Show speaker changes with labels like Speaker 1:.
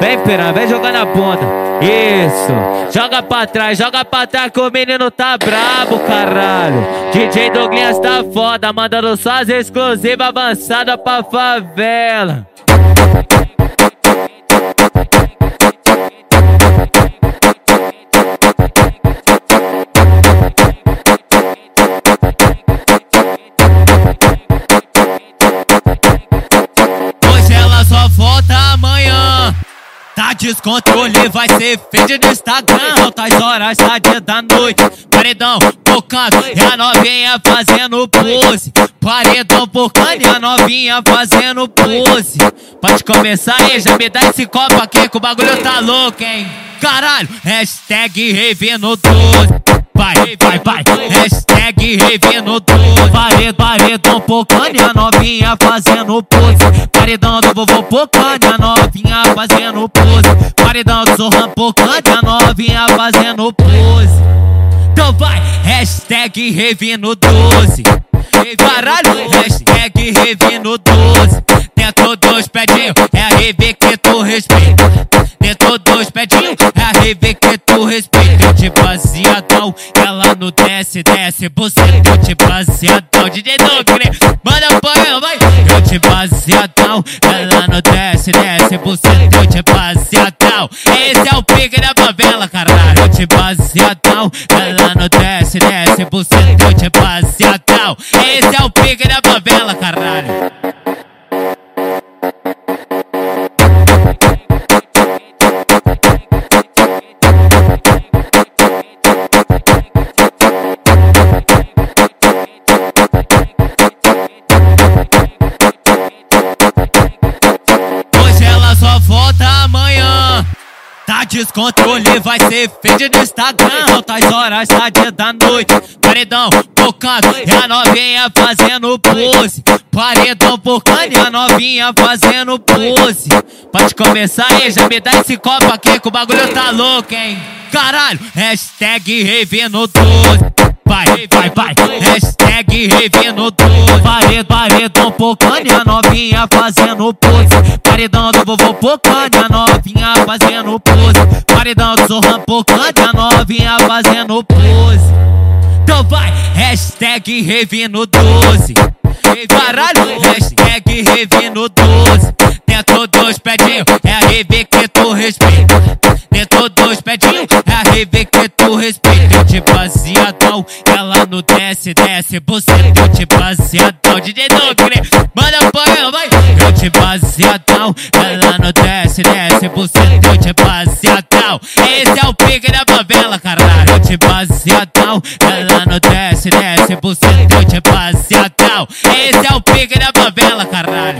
Speaker 1: Vem piranha, vem jogar na bunda. Isso, joga pra trás que o menino tá brabo, caralho. DJ Douglas tá foda, mandando suas exclusivas avançadas pra favela.
Speaker 2: Hoje ela só volta amanhã. Tá descontrole, vai ser feed no Instagram. Altas horas, tarde da noite, paredão tocando e a novinha fazendo pose. Paredão tocando e a novinha fazendo pose. Pode começar aí, já me dá esse copo aqui que o bagulho tá louco, hein? Caralho, hashtag rave no 12. Vai, hashtag rave no 12. Paredão tocando e a novinha fazendo pose. Paredão do vovô tocando e a novinha fazendo pose. Paredão do Zorran tocando e a novinha fazendo pose. Então vai, hashtag rave no 12. Caralho, hashtag rave no 12. Dentro dos pedinhos, é a rave que tu respeita. Dentro dos pedinhos, é a rave que tu respeita. Eu te baseadão, ela no desce, buceta. Eu te baseadão, DJ Douglas, manda apanha, vai. Eu te baseadão, ela no desce, buceta. Eu te baseadão, esse é o pique da favela, caralho. Eu te baseadão, ela no desce, buceta. Eu te baseadão, esse é o pique da favela, caralho. Hoje ela só volta amanhã. Tá descontrole, vai ser feed no Instagram. Altas horas, tarde da noite, paredão tocando e a novinha fazendo pose. Paredão tocando e a novinha fazendo pose. Pode começar aí, já me dá esse copo aqui que o bagulho tá louco, hein? Caralho, hashtag rave no 12. Vai, hashtag rave no 12. Paredão tocando e a novinha fazendo pose. Paredão do vovô tocando e a novinha fazendo pose. Paredão do Zorran tocando e a novinha fazendo pose. Então vai, hashtag rave no 12. Caralho, hashtag rave no 12. Dentro dos pedinhos, é a rave que tu respeita. Dentro dos pedinhos, é a rave que tu respeita. Eu te baseadão, ela no desce, buceta. Eu te baseadão, DJ Douglas, manda apanha, vai. Eu te baseadão, ela no desce, buceta. Eu te baseadão, esse é o pique da favela, caralho. Eu te baseadão, ela no desce, buceta. Eu te baseadão, esse é o pique da favela, caralho.